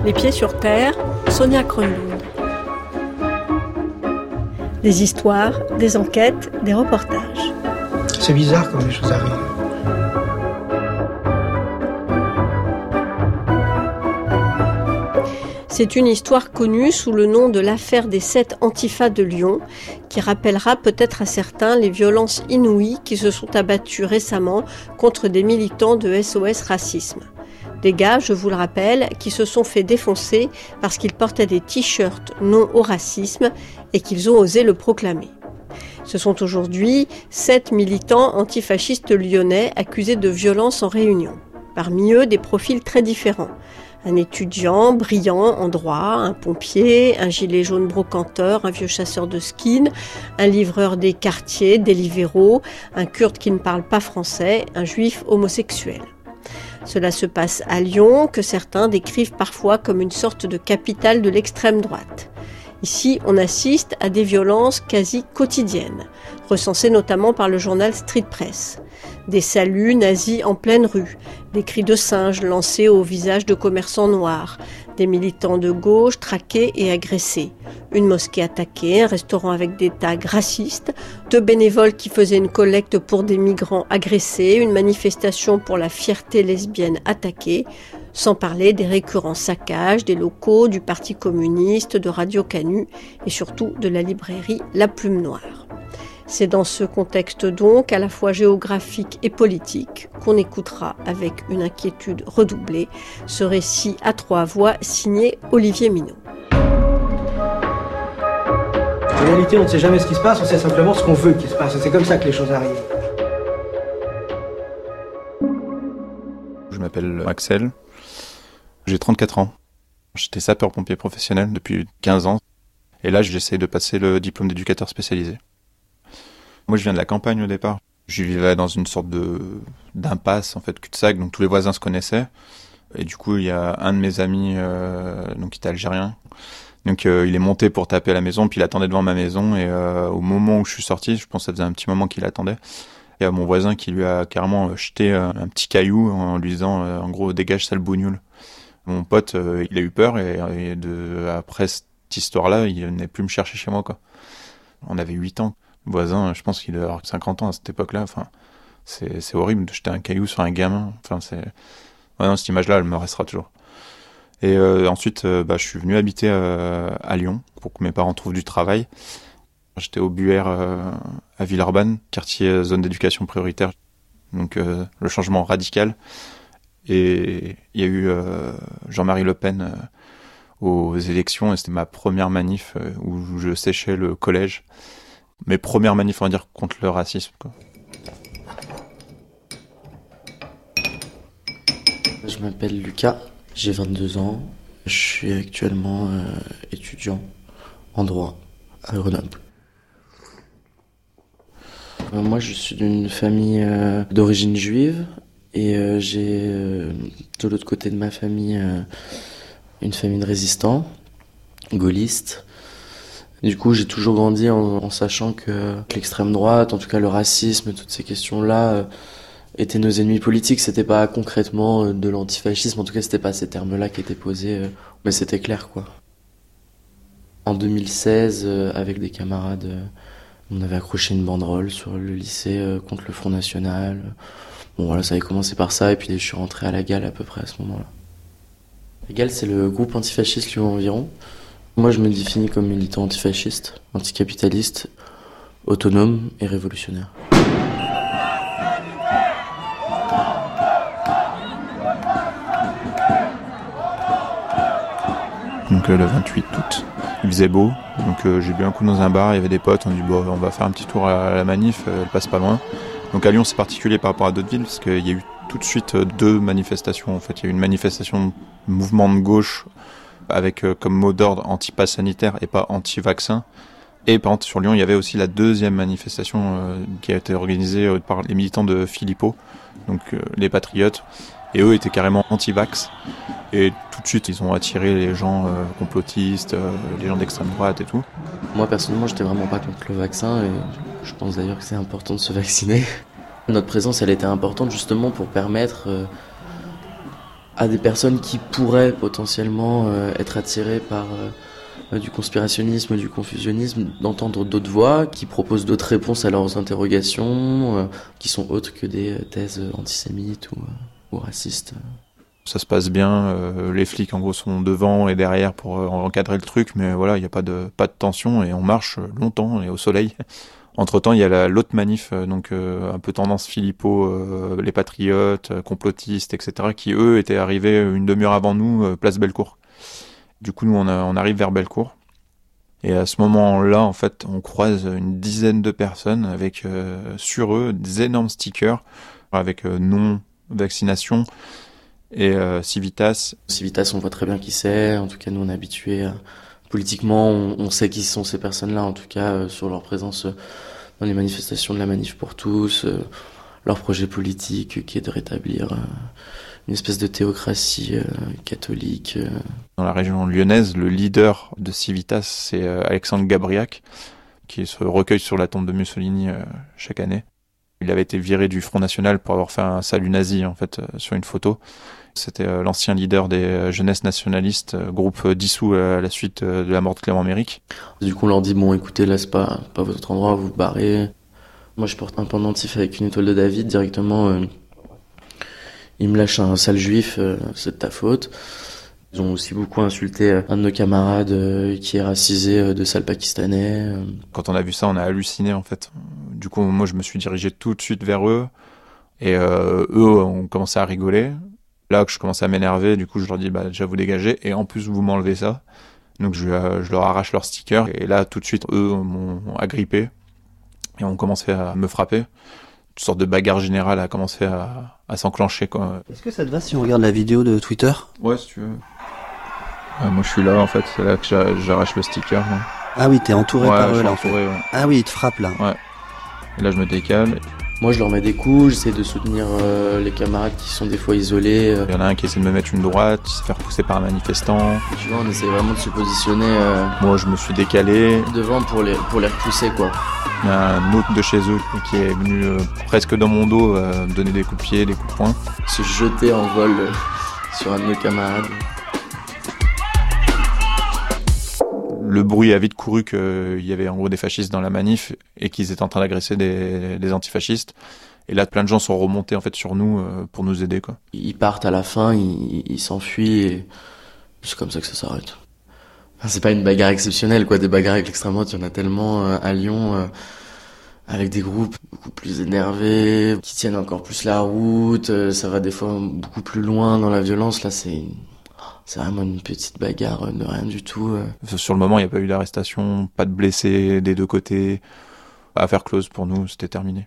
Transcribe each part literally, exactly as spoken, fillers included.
Les pieds sur terre, Sonia Kronlund. Des histoires, des enquêtes, des reportages. C'est bizarre comme les choses arrivent. C'est une histoire connue sous le nom de l'affaire des sept Antifas de Lyon, qui rappellera peut-être à certains les violences inouïes qui se sont abattues récemment contre des militants de S O S Racisme. Des gars, je vous le rappelle, qui se sont fait défoncer parce qu'ils portaient des t-shirts non au racisme et qu'ils ont osé le proclamer. Ce sont aujourd'hui sept militants antifascistes lyonnais accusés de violences en réunion. Parmi eux, des profils très différents. Un étudiant brillant en droit, un pompier, un gilet jaune brocanteur, un vieux chasseur de skin, un livreur des quartiers, des libéraux, un kurde qui ne parle pas français, un juif homosexuel. Cela se passe à Lyon, que certains décrivent parfois comme une sorte de capitale de l'extrême droite. Ici, on assiste à des violences quasi quotidiennes, recensées notamment par le journal Street Press. Des saluts nazis en pleine rue, des cris de singes lancés au visage de commerçants noirs, des militants de gauche traqués et agressés, une mosquée attaquée, un restaurant avec des tags racistes, deux bénévoles qui faisaient une collecte pour des migrants agressés, une manifestation pour la fierté lesbienne attaquée, sans parler des récurrents saccages des locaux du Parti communiste, de Radio Canu et surtout de la librairie La Plume Noire. C'est dans ce contexte donc, à la fois géographique et politique, qu'on écoutera avec une inquiétude redoublée ce récit à trois voix signé Olivier Minot. En réalité, on ne sait jamais ce qui se passe, on sait simplement ce qu'on veut qu'il se passe. Et c'est comme ça que les choses arrivent. Je m'appelle Axel, j'ai trente-quatre ans. J'étais sapeur-pompier professionnel depuis quinze ans. Et là, j'essaie de passer le diplôme d'éducateur spécialisé. Moi, je viens de la campagne au départ. Je vivais dans une sorte de d'impasse, en fait, cul-de-sac, donc tous les voisins se connaissaient. Et du coup, il y a un de mes amis, euh, donc qui était algérien. Donc, euh, il est monté pour taper à la maison, puis il attendait devant ma maison. Et euh, au moment où je suis sorti, je pense que ça faisait un petit moment qu'il attendait, il y a mon voisin qui lui a carrément jeté un petit caillou en lui disant, euh, en gros, dégage sale bougnoule. Mon pote, euh, il a eu peur et, et de, après cette histoire-là, il venait plus me chercher chez moi, quoi. On avait huit ans. Le voisin, je pense qu'il devait avoir cinquante ans à cette époque-là. Enfin, c'est, c'est horrible de jeter un caillou sur un gamin. Enfin, c'est, ouais, non, cette image-là, elle me restera toujours. Et euh, ensuite, euh, bah, je suis venu habiter euh, à Lyon pour que mes parents trouvent du travail. J'étais au Buère euh, à Villeurbanne, quartier euh, zone d'éducation prioritaire. Donc, euh, le changement radical. Et il y a eu euh, Jean-Marie Le Pen euh, aux élections, et c'était ma première manif euh, où je séchais le collège. Mes premières manifs, on va dire, contre le racisme, quoi. Je m'appelle Lucas, j'ai vingt-deux ans. Je suis actuellement euh, étudiant en droit à Grenoble. Euh, moi, je suis d'une famille euh, d'origine juive et euh, j'ai euh, de l'autre côté de ma famille euh, une famille de résistants, gaullistes. Du coup, j'ai toujours grandi en, en sachant que, que l'extrême droite, en tout cas le racisme, toutes ces questions-là, euh, étaient nos ennemis politiques. C'était pas concrètement euh, de l'antifascisme, en tout cas, c'était pas ces termes-là qui étaient posés, euh, mais c'était clair, quoi. En deux mille seize, euh, avec des camarades, euh, on avait accroché une banderole sur le lycée euh, contre le Front National. Bon, voilà, ça avait commencé par ça, et puis je suis rentré à la Gale à peu près à ce moment-là. La Gale, c'est le groupe antifasciste Lyon Environ. Moi, je me définis comme militant antifasciste, anticapitaliste, autonome et révolutionnaire. Donc euh, le vingt-huit août, il faisait beau, donc euh, j'ai bu un coup dans un bar, il y avait des potes, on dit bon, on va faire un petit tour à la manif, euh, elle passe pas loin. Donc à Lyon, c'est particulier par rapport à d'autres villes, parce qu'il y a eu tout de suite euh, deux manifestations. En fait, il y a eu une manifestation mouvement de gauche, avec euh, comme mot d'ordre anti-pass sanitaire et pas anti-vaccin. Et par contre, sur Lyon, il y avait aussi la deuxième manifestation euh, qui a été organisée euh, par les militants de Philippot, donc euh, les patriotes. Et eux étaient carrément anti-vax. Et tout de suite, ils ont attiré les gens euh, complotistes, euh, les gens d'extrême droite et tout. Moi, personnellement, j'étais vraiment pas contre le vaccin. Et je pense d'ailleurs que c'est important de se vacciner. Notre présence, elle était importante justement pour permettre... Euh, à des personnes qui pourraient potentiellement euh, être attirées par euh, du conspirationnisme, du confusionnisme, d'entendre d'autres voix qui proposent d'autres réponses à leurs interrogations, euh, qui sont autres que des thèses antisémites ou, ou racistes. Ça se passe bien, euh, les flics en gros sont devant et derrière pour euh, encadrer le truc, mais voilà, il n'y a pas de, pas de tension et on marche longtemps et au soleil. Entre-temps, il y a la, l'autre manif, euh, donc euh, un peu tendance Philippot, euh, les patriotes, euh, complotistes, et cetera, qui eux étaient arrivés une demi-heure avant nous, euh, place Bellecour. Du coup, nous, on, a, on arrive vers Bellecour. Et à ce moment-là, en fait, on croise une dizaine de personnes avec euh, sur eux des énormes stickers avec euh, non vaccination et euh, Civitas. Civitas, on voit très bien qui c'est. En tout cas, nous, on est habitués à... Politiquement, on, on sait qui sont ces personnes-là, en tout cas, euh, sur leur présence euh, dans les manifestations de la Manif pour tous, euh, leur projet politique euh, qui est de rétablir euh, une espèce de théocratie euh, catholique. Euh. Dans la région lyonnaise, le leader de Civitas, c'est euh, Alexandre Gabriac, qui se recueille sur la tombe de Mussolini euh, chaque année. Il avait été viré du Front National pour avoir fait un salut nazi, en fait, euh, sur une photo. C'était euh, l'ancien leader des euh, jeunesses nationalistes, euh, groupe euh, dissous euh, à la suite euh, de la mort de Clément Méric. Du coup, on leur dit, bon, écoutez, là, c'est pas, pas votre endroit, vous vous barrez. Moi, je porte un pendentif avec une étoile de David, directement, euh, ils me lâchent un sale juif, euh, c'est de ta faute. Ils ont aussi beaucoup insulté euh, un de nos camarades euh, qui est racisé euh, de sale pakistanais. Euh. Quand on a vu ça, on a halluciné, en fait. Du coup, moi, je me suis dirigé tout de suite vers eux, et euh, eux ont commencé à rigoler. Là que je commençais à m'énerver, du coup je leur dis bah déjà vous dégagez et en plus vous m'enlevez ça. Donc je, euh, je leur arrache leur sticker et là tout de suite eux m'ont agrippé et ont commencé à me frapper. Une sorte de bagarre générale a commencé à, à s'enclencher quoi. Est-ce que ça te va si on regarde la vidéo de Twitter ? Ouais si tu veux. Ouais, moi je suis là en fait, c'est là que j'arrache le sticker. Moi. Ah oui t'es entouré ouais, par eux là entouré, en fait. Ouais. Ah oui ils te frappent là. Ouais. Et là je me décale. Moi, je leur mets des coups, j'essaie de soutenir euh, les camarades qui sont des fois isolés. Il y en a un qui essaie de me mettre une droite, qui se fait repousser par un manifestant. Tu vois, on essaie vraiment de se positionner euh, Moi, je me suis décalé. devant pour les, pour les repousser, quoi. Il y a un autre de chez eux qui est venu euh, presque dans mon dos euh, me donner des coups de pied, des coups de poing. Se jeter en vol euh, sur un de nos camarades. Le bruit a vite couru qu'il y avait en gros des fascistes dans la manif et qu'ils étaient en train d'agresser des, des antifascistes. Et là, plein de gens sont remontés en fait sur nous euh, pour nous aider, quoi. Ils partent à la fin, ils, ils s'enfuient et c'est comme ça que ça s'arrête. Enfin, c'est pas une bagarre exceptionnelle, quoi. Des bagarres avec l'extrême droite, il y en a tellement euh, à Lyon, euh, avec des groupes beaucoup plus énervés, qui tiennent encore plus la route. Euh, ça va des fois beaucoup plus loin dans la violence. Là, c'est C'est vraiment une petite bagarre de rien du tout. Sur le moment, il n'y a pas eu d'arrestation, pas de blessés des deux côtés. Affaire close pour nous, c'était terminé.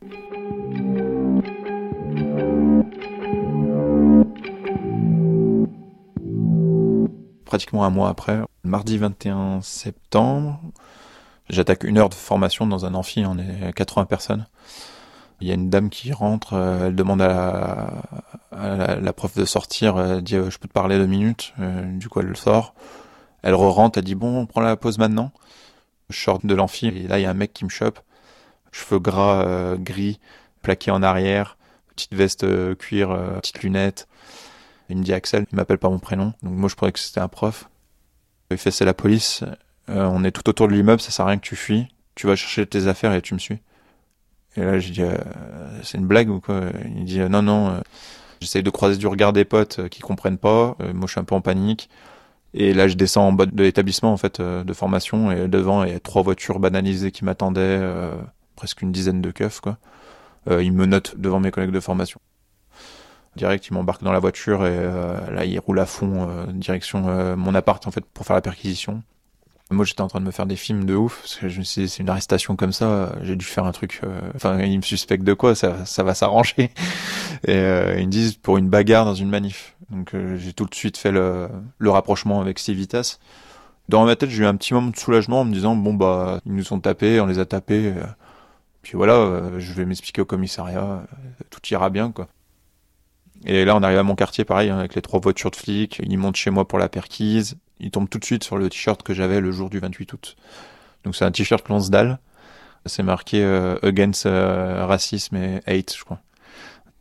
Pratiquement un mois après, mardi vingt et un septembre, j'attaque une heure de formation dans un amphi, on est quatre-vingts personnes. Il y a une dame qui rentre, euh, elle demande à la, à la, la prof de sortir, elle dit euh, je peux te parler deux minutes, euh, du coup elle sort, elle re-rentre, elle dit bon on prend la pause maintenant. Je sors de l'amphi et là il y a un mec qui me chope, cheveux gras, euh, gris, plaqué en arrière, petite veste euh, cuir, euh, petite lunette. Il me dit Axel, il m'appelle par mon prénom, donc moi je croyais que c'était un prof. Il fait c'est la police, euh, on est tout autour de l'immeuble, ça sert à rien que tu fuis, tu vas chercher tes affaires et tu me suis. Et là, j'ai dit, euh, c'est une blague ou quoi ? Il dit, euh, non, non, euh, j'essaye de croiser du regard des potes euh, qui comprennent pas. Euh, moi, je suis un peu en panique. Et là, je descends en bas de l'établissement, en fait, euh, de formation. Et devant, il y a trois voitures banalisées qui m'attendaient, euh, presque une dizaine de keufs, quoi. Euh, ils me notent devant mes collègues de formation. Direct, ils m'embarquent dans la voiture et euh, là, ils roulent à fond, euh, direction euh, mon appart, en fait, pour faire la perquisition. Moi, j'étais en train de me faire des films de ouf, parce que je me suis dit, c'est une arrestation comme ça, j'ai dû faire un truc, euh... enfin, ils me suspectent de quoi, ça, ça va s'arranger. Et euh, ils me disent, pour une bagarre dans une manif. Donc, euh, j'ai tout de suite fait le, le rapprochement avec Civitas. Dans ma tête, j'ai eu un petit moment de soulagement en me disant, bon, bah, ils nous ont tapés, on les a tapés, euh... puis voilà, euh, je vais m'expliquer au commissariat, euh, tout ira bien, quoi. Et là, on arrive à mon quartier, pareil, hein, avec les trois voitures de flics. Ils montent chez moi pour la perquise. Ils tombent tout de suite sur le t-shirt que j'avais le jour du vingt-huit août. Donc c'est un t-shirt Lonsdale. C'est marqué euh, Against euh, Racism et Hate, je crois.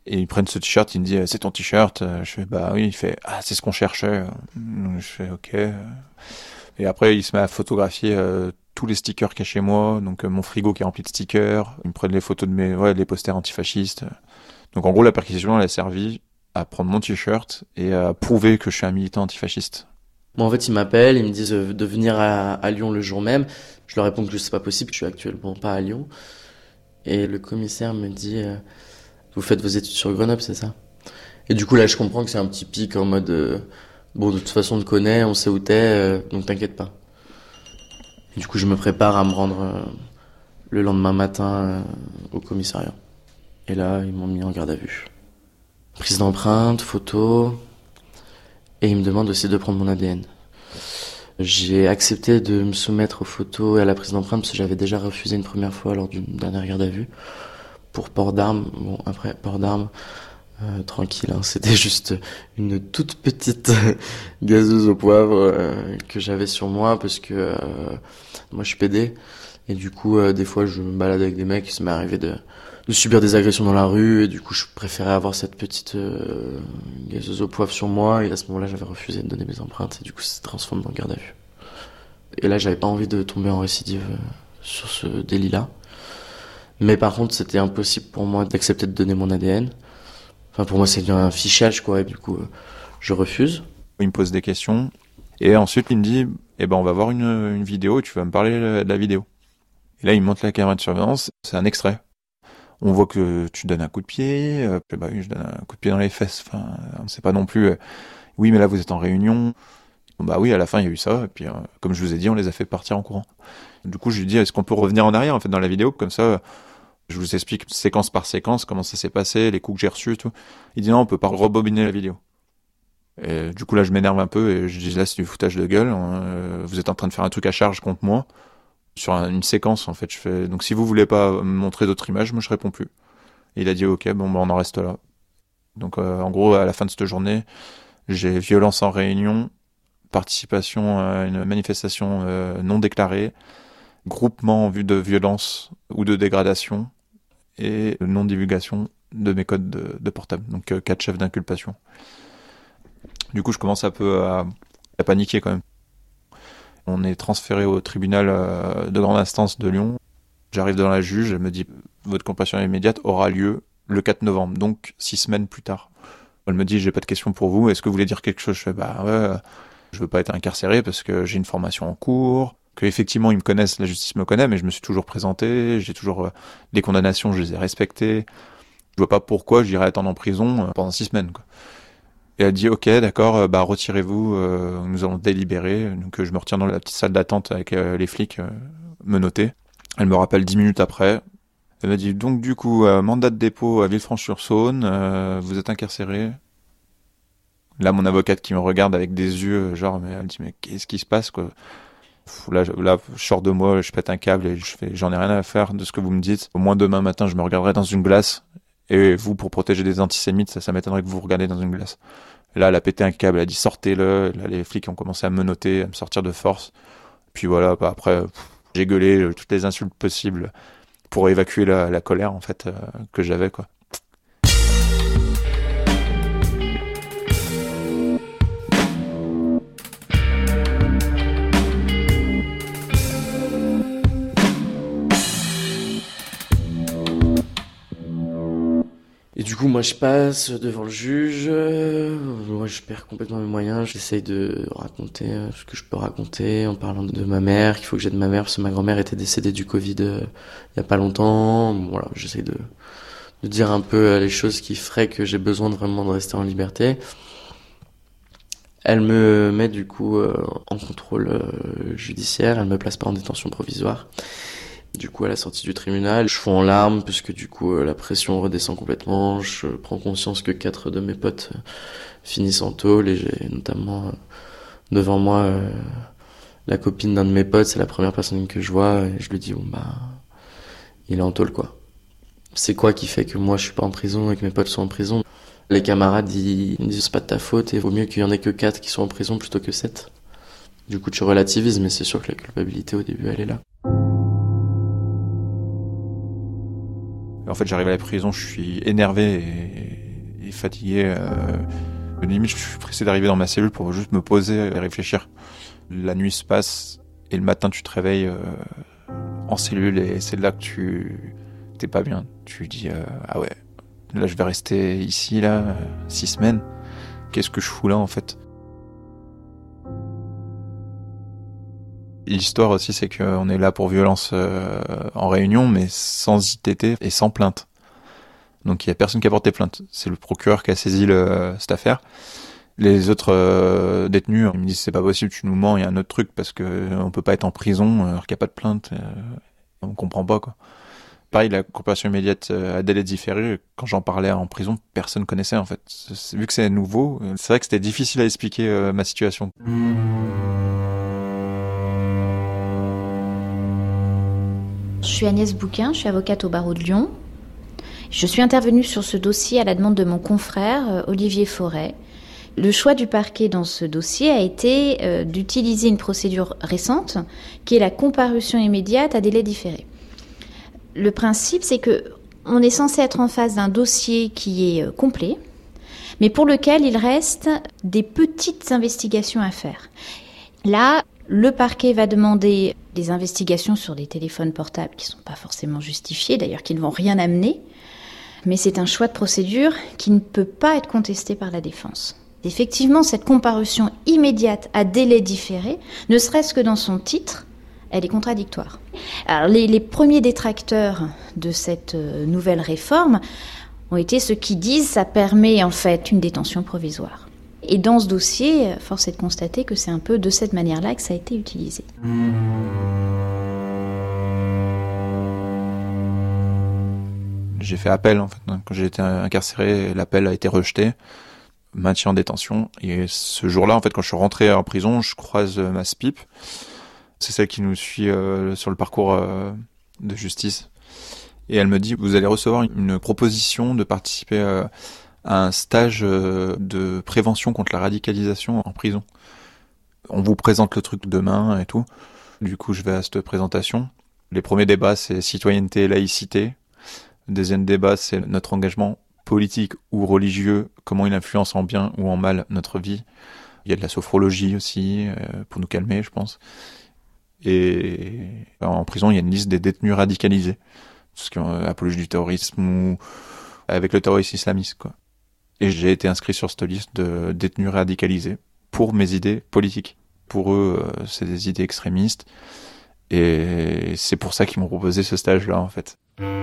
Et ils prennent ce t-shirt, ils me disent, c'est ton t-shirt? Je fais, bah oui. Il fait, ah, c'est ce qu'on cherchait. Je fais, ok. Et après, il se met à photographier euh, tous les stickers qu'il y a chez moi. Donc, euh, mon frigo qui est rempli de stickers. Ils me prennent les photos de mes, ouais, les posters antifascistes. Donc, en gros, la perquisition, elle a servi à prendre mon t-shirt et à prouver que je suis un militant antifasciste. Moi, en fait, ils m'appellent, ils me disent de venir à, à Lyon le jour même. Je leur réponds que c'est pas possible, que je suis actuellement pas à Lyon. Et le commissaire me dit... Euh, Vous faites vos études sur Grenoble, c'est ça? Et du coup, là, je comprends que c'est un petit pic en mode... Euh, bon, de toute façon, on te connaît, on sait où t'es, euh, donc t'inquiète pas. Et du coup, je me prépare à me rendre euh, le lendemain matin euh, au commissariat. Et là, ils m'ont mis en garde à vue. Prise d'empreinte, photo... Et ils me demandent aussi de prendre mon A D N. J'ai accepté de me soumettre aux photos et à la prise d'empreinte parce que j'avais déjà refusé une première fois lors d'une dernière garde à vue. Pour port d'armes, bon après port d'armes, euh, tranquille, hein, c'était juste une toute petite gazeuse au poivre euh, que j'avais sur moi parce que euh, moi je suis pédé et du coup euh, des fois je me balade avec des mecs, ça m'est arrivé de, de subir des agressions dans la rue et du coup je préférais avoir cette petite euh, gazeuse au poivre sur moi et à ce moment-là j'avais refusé de donner mes empreintes et du coup ça s'est transformé en garde à vue. Et là j'avais pas envie de tomber en récidive euh, sur ce délit-là. Mais par contre, c'était impossible pour moi d'accepter de donner mon A D N. Enfin, pour moi, c'est un fichage, quoi, et du coup, euh, je refuse. Il me pose des questions, et ensuite, il me dit, eh ben, on va voir une, une vidéo, et tu vas me parler de la vidéo. Et là, il me montre la caméra de surveillance, c'est un extrait. On voit que tu donnes un coup de pied, euh, bah oui, je donne un coup de pied dans les fesses, enfin, on ne sait pas non plus, euh, oui, mais là, vous êtes en réunion. Bah oui, à la fin, il y a eu ça, et puis, euh, comme je vous ai dit, on les a fait partir en courant. Du coup, je lui dis, est-ce qu'on peut revenir en arrière, en fait, dans la vidéo, comme ça, je vous explique séquence par séquence comment ça s'est passé, les coups que j'ai reçus et tout. Il dit non, on peut pas rebobiner la vidéo. Et du coup là je m'énerve un peu et je dis là c'est du foutage de gueule, euh, vous êtes en train de faire un truc à charge contre moi sur un, une séquence en fait. Je fais donc si vous voulez pas me montrer d'autres images, moi je réponds plus. Et il a dit ok bon bah on en reste là. Donc euh, en gros à la fin de cette journée j'ai violence en réunion, participation à une manifestation euh, non déclarée, groupement en vue de violence ou de dégradation et non-divulgation de mes codes de, de portable. Donc euh, quatre chefs d'inculpation. Du coup, je commence un peu à, à paniquer quand même. On est transféré au tribunal euh, de grande instance de Lyon. J'arrive devant la juge, elle me dit « Votre comparution immédiate aura lieu le quatre novembre, donc six semaines plus tard. » Elle me dit « J'ai pas de questions pour vous, est-ce que vous voulez dire quelque chose ?» Je fais « Bah ouais, je veux pas être incarcéré parce que j'ai une formation en cours. » Que effectivement ils me connaissent, la justice me connaît, mais je me suis toujours présenté, j'ai toujours euh, les condamnations, je les ai respectées. Je vois pas pourquoi j'irais attendre en prison euh, pendant six semaines, quoi. Et elle dit ok, d'accord, euh, bah retirez-vous, euh, nous allons délibérer. Donc euh, je me retire dans la petite salle d'attente avec euh, les flics euh, menottés. Elle me rappelle dix minutes après. Elle me dit donc du coup euh, mandat de dépôt à Villefranche-sur-Saône, euh, vous êtes incarcéré. Là mon avocate qui me regarde avec des yeux genre mais elle dit mais qu'est-ce qui se passe quoi. Là, je, là, je sors de moi, je pète un câble et je fais, j'en ai rien à faire de ce que vous me dites. Au moins demain matin, je me regarderai dans une glace. Et vous, pour protéger des antisémites, ça, ça m'étonnerait que vous vous regardez dans une glace. Et là, elle a pété un câble, elle a dit sortez-le. Là, les flics ont commencé à me menotter, à me sortir de force. Puis voilà, bah, après, pff, j'ai gueulé euh, toutes les insultes possibles pour évacuer la, la colère en fait euh, que j'avais quoi. Et du coup, moi, je passe devant le juge. Euh, moi, je perds complètement mes moyens. J'essaye de raconter euh, ce que je peux raconter en parlant de ma mère, qu'il faut que j'aide ma mère parce que ma grand-mère était décédée du Covid euh, il y a pas longtemps. Bon, voilà, j'essaye de, de dire un peu euh, les choses qui feraient que j'ai besoin de vraiment de rester en liberté. Elle me met du coup euh, en contrôle euh, judiciaire. Elle me place pas en détention provisoire. Du coup, à la sortie du tribunal, je fonds en larmes puisque du coup, euh, la pression redescend complètement. Je prends conscience que quatre de mes potes euh, finissent en tôle et j'ai notamment euh, devant moi euh, la copine d'un de mes potes. C'est la première personne que je vois et je lui dis bon bah il est en tôle quoi. C'est quoi qui fait que moi je suis pas en prison et que mes potes sont en prison? Les camarades ils, ils me disent c'est pas de ta faute et vaut mieux qu'il y en ait que quatre qui soient en prison plutôt que sept. Du coup, tu relativises, mais c'est sûr que la culpabilité au début elle est là. En fait, j'arrive à la prison, je suis énervé et, et fatigué. Euh, limite, je suis pressé d'arriver dans ma cellule pour juste me poser et réfléchir. La nuit se passe et le matin, tu te réveilles euh, en cellule et c'est là que tu t'es pas bien. Tu dis euh, ah ouais, là je vais rester ici là euh, six semaines. Qu'est-ce que je fous là en fait? L'histoire aussi, c'est qu'on est là pour violence euh, en réunion, mais sans I T T et sans plainte. Donc il y a personne qui a porté plainte. C'est le procureur qui a saisi le, cette affaire. Les autres euh, détenus, ils me disent c'est pas possible, tu nous mens, il y a un autre truc parce que euh, on peut pas être en prison alors qu'il n'y a pas de plainte. Euh, on comprend pas quoi. Pareil, la comparution immédiate à délai différé, quand j'en parlais en prison, personne connaissait en fait. C'est, vu que c'est nouveau, c'est vrai que c'était difficile à expliquer euh, ma situation. Je suis Agnès Bouquin, je suis avocate au barreau de Lyon. Je suis intervenue sur ce dossier à la demande de mon confrère Olivier Forêt. Le choix du parquet dans ce dossier a été euh, d'utiliser une procédure récente qui est la comparution immédiate à délai différé. Le principe, c'est que on est censé être en face d'un dossier qui est euh, complet, mais pour lequel il reste des petites investigations à faire. Là, le parquet va demander des investigations sur des téléphones portables qui ne sont pas forcément justifiés, d'ailleurs qui ne vont rien amener, mais c'est un choix de procédure qui ne peut pas être contesté par la défense. Effectivement, cette comparution immédiate à délai différé, ne serait-ce que dans son titre, elle est contradictoire. Alors, les, les premiers détracteurs de cette euh, nouvelle réforme ont été ceux qui disent que ça permet en fait une détention provisoire. Et dans ce dossier, force est de constater que c'est un peu de cette manière-là que ça a été utilisé. J'ai fait appel en fait. Quand j'ai été incarcéré, l'appel a été rejeté. Maintien en détention. Et ce jour-là, en fait, quand je suis rentré en prison, je croise ma S P I P. C'est celle qui nous suit euh, sur le parcours euh, de justice. Et elle me dit, vous allez recevoir une proposition de participer euh, à un stage euh, de prévention contre la radicalisation en prison. On vous présente le truc demain et tout. Du coup, je vais à cette présentation. Les premiers débats, c'est citoyenneté et laïcité. Le deuxième débat, c'est notre engagement politique ou religieux, comment il influence en bien ou en mal notre vie. Il y a de la sophrologie aussi, euh, pour nous calmer, je pense. Et en prison, il y a une liste des détenus radicalisés. Parce qu'il y a apologie du terrorisme ou avec le terrorisme islamiste, quoi. Et j'ai été inscrit sur cette liste de détenus radicalisés pour mes idées politiques. Pour eux, euh, c'est des idées extrémistes. Et c'est pour ça qu'ils m'ont proposé ce stage-là, en fait.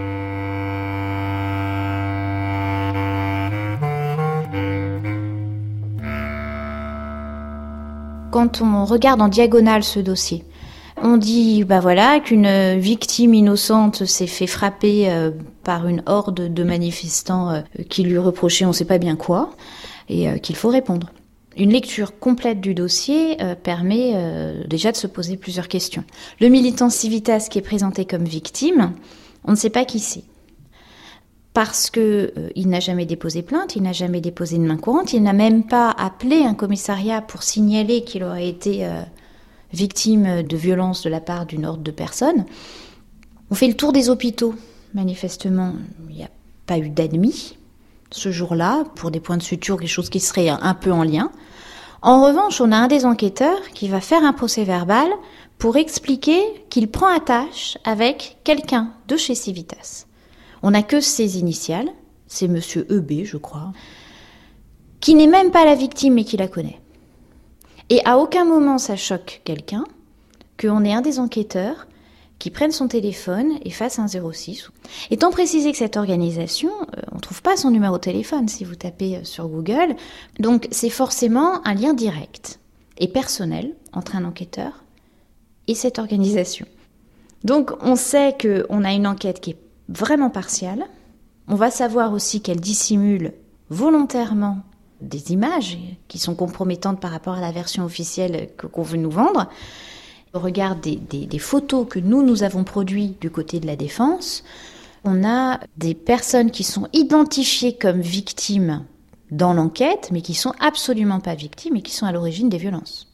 Quand on regarde en diagonale ce dossier, on dit bah voilà qu'une victime innocente s'est fait frapper euh, par une horde de manifestants euh, qui lui reprochaient on ne sait pas bien quoi et euh, qu'il faut répondre. Une lecture complète du dossier euh, permet euh, déjà de se poser plusieurs questions. Le militant Civitas qui est présenté comme victime, on ne sait pas qui c'est. Parce que euh, il n'a jamais déposé plainte, il n'a jamais déposé de main courante, il n'a même pas appelé un commissariat pour signaler qu'il aurait été euh, victime de violences de la part d'une horde de personnes. On fait le tour des hôpitaux. Manifestement, il n'y a pas eu d'admis ce jour-là, pour des points de suture, quelque chose qui serait un peu en lien. En revanche, on a un des enquêteurs qui va faire un procès-verbal pour expliquer qu'il prend attache avec quelqu'un de chez Civitas. On n'a que ses initiales, c'est monsieur E B, je crois, qui n'est même pas la victime mais qui la connaît. Et à aucun moment ça choque quelqu'un qu'on ait un des enquêteurs qui prenne son téléphone et fasse un zéro six. Étant précisé que cette organisation, on ne trouve pas son numéro de téléphone si vous tapez sur Google, donc c'est forcément un lien direct et personnel entre un enquêteur et cette organisation. Donc on sait qu'on a une enquête qui est vraiment partiale. On va savoir aussi qu'elle dissimule volontairement des images qui sont compromettantes par rapport à la version officielle que, qu'on veut nous vendre. Au regard des, des, des photos que nous, nous avons produites du côté de la défense, on a des personnes qui sont identifiées comme victimes dans l'enquête, mais qui ne sont absolument pas victimes et qui sont à l'origine des violences.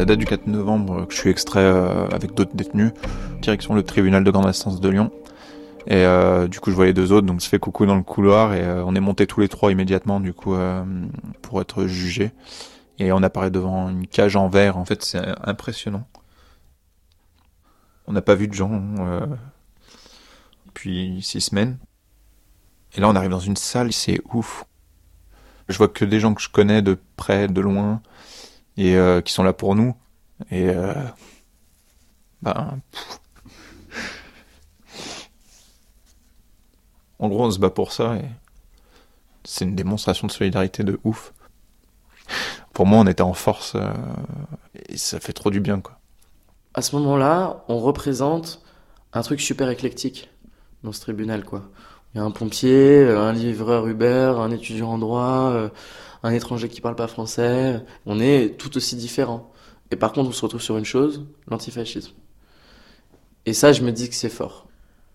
la date du quatre novembre que je suis extrait euh, avec d'autres détenus, direction le tribunal de grande instance de Lyon. Et euh, du coup je vois les deux autres, donc je fais coucou dans le couloir et euh, on est montés tous les trois immédiatement du coup euh, pour être jugés. Et on apparaît devant une cage en verre, en fait c'est impressionnant. On n'a pas vu de gens euh, depuis six semaines. Et là on arrive dans une salle, c'est ouf. Je vois que des gens que je connais de près, de loin, et euh, qui sont là pour nous. Et euh, ben, pff. En gros, on se bat pour ça, et c'est une démonstration de solidarité de ouf. Pour moi, on était en force, euh, et ça fait trop du bien, quoi. À ce moment-là, on représente un truc super éclectique dans ce tribunal, quoi. Il y a un pompier, un livreur Uber, un étudiant en droit, un étranger qui parle pas français. On est tout aussi différents. Et par contre, on se retrouve sur une chose, l'antifascisme. Et ça, je me dis que c'est fort.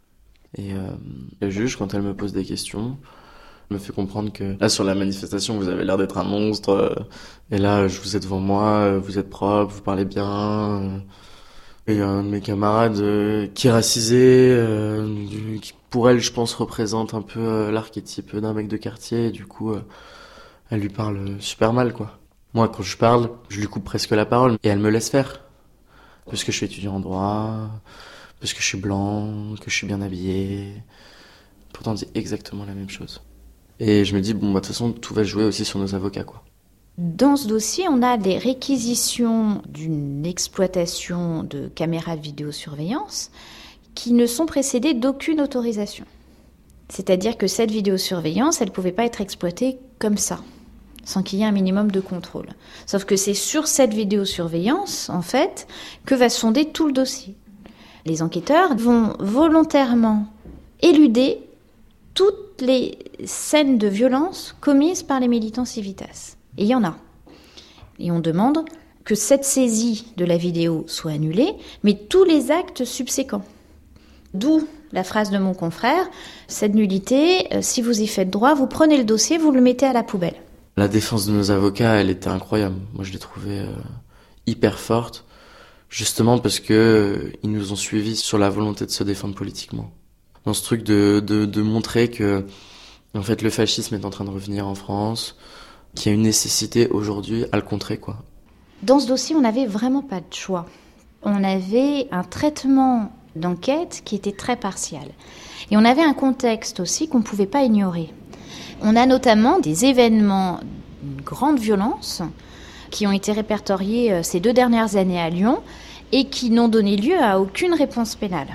Et euh, la juge, quand elle me pose des questions, me fait comprendre que là, sur la manifestation, vous avez l'air d'être un monstre. Et là, je vous ai devant moi, vous êtes propre, vous parlez bien. Et il y a un de mes camarades euh, qui est racisé, euh, qui pour elle, je pense, représente un peu euh, l'archétype d'un mec de quartier. Et du coup, euh, elle lui parle super mal, quoi. Moi, quand je parle, je lui coupe presque la parole. Et elle me laisse faire. Parce que je suis étudiant en droit, parce que je suis blanc, que je suis bien habillé. Pourtant, on dit exactement la même chose. Et je me dis, bon, bah, de toute façon, tout va jouer aussi sur nos avocats, quoi. Dans ce dossier, on a des réquisitions d'une exploitation de caméras de vidéosurveillance qui ne sont précédées d'aucune autorisation. C'est-à-dire que cette vidéosurveillance, elle ne pouvait pas être exploitée comme ça, sans qu'il y ait un minimum de contrôle. Sauf que c'est sur cette vidéosurveillance, en fait, que va se fonder tout le dossier. Les enquêteurs vont volontairement éluder toutes les scènes de violence commises par les militants Civitas. Et il y en a. Et on demande que cette saisie de la vidéo soit annulée, mais tous les actes subséquents. D'où la phrase de mon confrère, cette nullité, euh, si vous y faites droit, vous prenez le dossier, vous le mettez à la poubelle. La défense de nos avocats, elle était incroyable. Moi, je l'ai trouvée euh, hyper forte, justement parce que euh, ils nous ont suivis sur la volonté de se défendre politiquement. Dans ce truc de, de, de montrer que, en fait, le fascisme est en train de revenir en France, qu'il y a une nécessité aujourd'hui à le contrer, quoi. Dans ce dossier, on n'avait vraiment pas de choix. On avait un traitement d'enquête qui était très partial. Et on avait un contexte aussi qu'on ne pouvait pas ignorer. On a notamment des événements de grande violence qui ont été répertoriés ces deux dernières années à Lyon et qui n'ont donné lieu à aucune réponse pénale.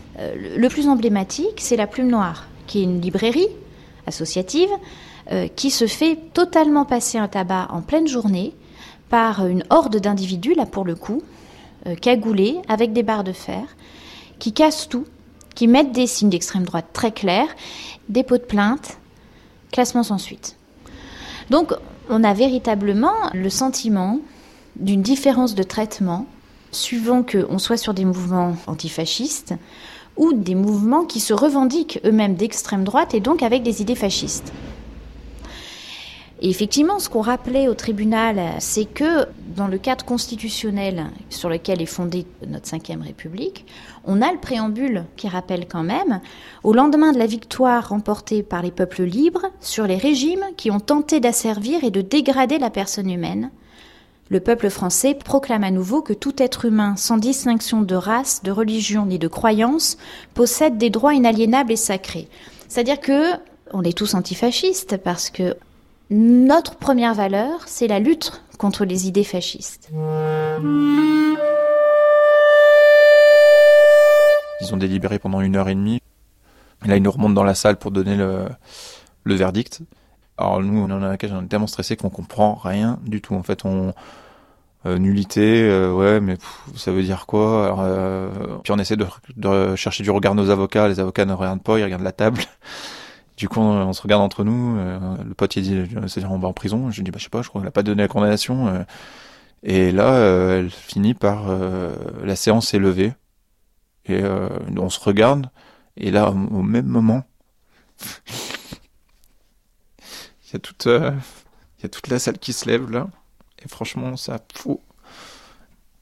Le plus emblématique, c'est la Plume Noire, qui est une librairie associative euh, qui se fait totalement passer un tabac en pleine journée par une horde d'individus, là pour le coup, euh, cagoulés, avec des barres de fer, qui cassent tout, qui mettent des signes d'extrême droite très clairs, dépôt de plainte, classement sans suite. Donc on a véritablement le sentiment d'une différence de traitement suivant qu'on soit sur des mouvements antifascistes ou des mouvements qui se revendiquent eux-mêmes d'extrême droite et donc avec des idées fascistes. Et effectivement, ce qu'on rappelait au tribunal, c'est que dans le cadre constitutionnel sur lequel est fondée notre cinquième République, on a le préambule qui rappelle quand même, au lendemain de la victoire remportée par les peuples libres sur les régimes qui ont tenté d'asservir et de dégrader la personne humaine, le peuple français proclame à nouveau que tout être humain, sans distinction de race, de religion ni de croyance, possède des droits inaliénables et sacrés. C'est-à-dire que on est tous antifascistes parce que notre première valeur, c'est la lutte contre les idées fascistes. Ils ont délibéré pendant une heure et demie. Et là, ils nous remontent dans la salle pour donner le, le verdict. Alors nous, on en a on est tellement stressés qu'on comprend rien du tout. En fait, on euh, nullité, euh, ouais, mais pff, ça veut dire quoi? Alors, euh, puis on essaie de, de chercher du regard de nos avocats. Les avocats ne regardent pas, ils regardent la table. Du coup, on, on se regarde entre nous. Euh, le pote, il dit, c'est-à-dire, on va en prison. Je lui dis, bah, je sais pas, je crois qu'elle a pas donné la condamnation. Euh, et là, euh, elle finit par, euh, la séance est levée. Et euh, on se regarde. Et là, au même moment, il y a toute, euh, il y a toute la salle qui se lève là. Et franchement, ça, fou.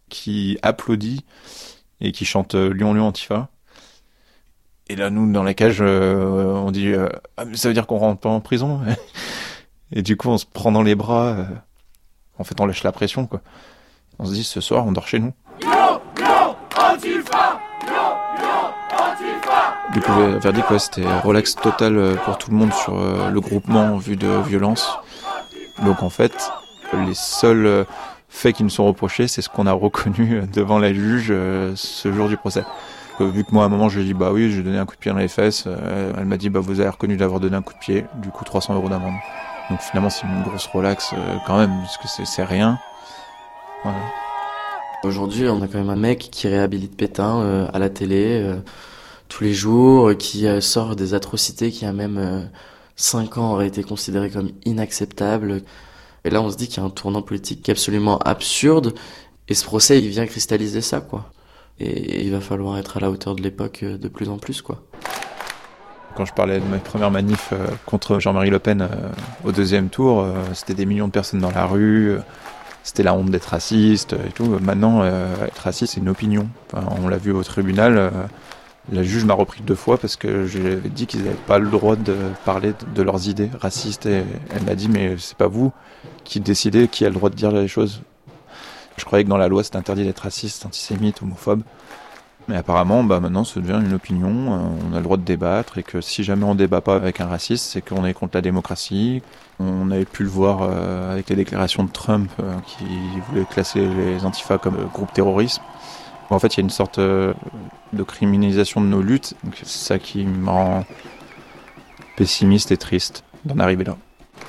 qui applaudit et qui chante euh, Lyon, Lyon, Antifa. Et là, nous, dans la cage, euh, on dit euh, ah, mais ça veut dire qu'on rentre pas en prison. Et du coup, on se prend dans les bras. Euh, en fait, on lâche la pression, quoi. On se dit, ce soir, on dort chez nous. Lyon, Lyon, Antifa, Lyon, Lyon, Antifa. Du coup, le verdict, ouais, c'était relax total pour tout le monde sur euh, le groupement en vue de violence. Donc, en fait, les seuls faits qui nous sont reprochés, c'est ce qu'on a reconnu devant la juge euh, ce jour du procès. Vu que moi, à un moment, je lui ai dit, bah oui, j'ai donné un coup de pied dans les fesses, euh, elle m'a dit, bah vous avez reconnu d'avoir donné un coup de pied, du coup trois cents euros d'amende. Donc finalement, c'est une grosse relaxe euh, quand même, parce que c'est, c'est rien. Voilà. Aujourd'hui, on a quand même un mec qui réhabilite Pétain euh, à la télé euh, tous les jours, euh, qui euh, sort des atrocités qui, il y a même euh, cinq ans, auraient été considérées comme inacceptables. Et là, on se dit qu'il y a un tournant politique qui est absolument absurde, et ce procès, il vient cristalliser ça, quoi. Et il va falloir être à la hauteur de l'époque de plus en plus, quoi. Quand je parlais de ma première manif euh, contre Jean-Marie Le Pen euh, au deuxième tour, euh, c'était des millions de personnes dans la rue, euh, c'était la honte d'être raciste et tout. Maintenant, euh, être raciste, c'est une opinion. Enfin, on l'a vu au tribunal, euh, la juge m'a repris deux fois parce que je lui avais dit qu'ils n'avaient pas le droit de parler de leurs idées racistes. Et elle m'a dit, mais c'est pas vous qui décidez qui a le droit de dire les choses. Je croyais que dans la loi, c'était interdit d'être raciste, antisémite, homophobe. Mais apparemment, bah, maintenant, ça devient une opinion. On a le droit de débattre et que si jamais on débat pas avec un raciste, c'est qu'on est contre la démocratie. On avait pu le voir euh, avec les déclarations de Trump euh, qui voulait classer les antifas comme euh, groupe terroriste. En fait, il y a une sorte euh, de criminalisation de nos luttes. Donc, c'est ça qui me rend pessimiste et triste d'en arriver là.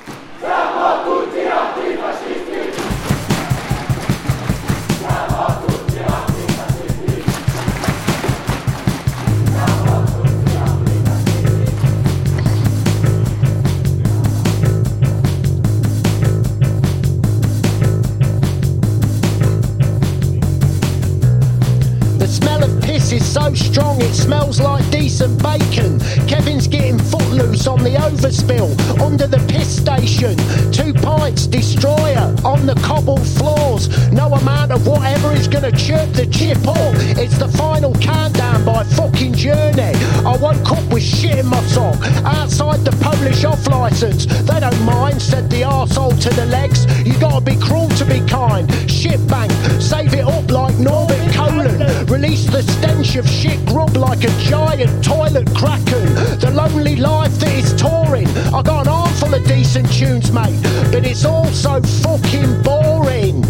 Is so strong it smells like decent bacon. Kevin's getting footloose on the overspill under the piss station. Two pints destroyer on the cobbled floors. No amount of whatever is gonna chirp the chip up. It's the final countdown by fucking Journey. I woke up with shit in my sock outside the Polish off licence. They don't mind, said the arsehole to the legs. You gotta be cruel to be kind. Shit bank, save it up like Norbert Colon. Release the stench of shit grub like a giant toilet kraken. The lonely life that is touring. I got an armful of decent tunes, mate, but it's all so fucking boring.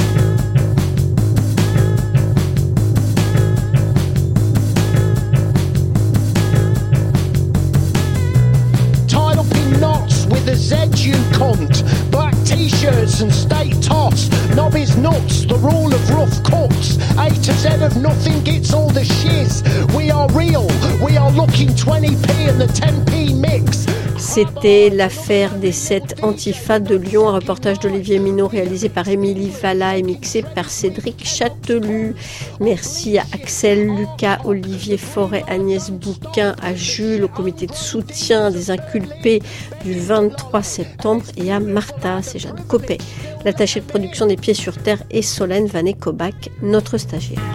Tied up in knots with a Z, you cunt. Black t-shirts and steak toss. Knob is nuts, the rule of rough cuts. A to Z of nothing gets all the shiz. We are real, we are looking twenty p and the ten p mix. C'était l'affaire des sept antifas de Lyon, un reportage d'Olivier Minot réalisé par Émilie Valla et mixé par Cédric Châtelu. Merci à Axel, Lucas, Olivier Forêt, Agnès Bouquin, à Jules, au comité de soutien des inculpés du vingt-trois septembre et à Martha, c'est Jeanne Copet. L'attaché de production des Pieds sur Terre et Solène Vanet-Kobac, notre stagiaire.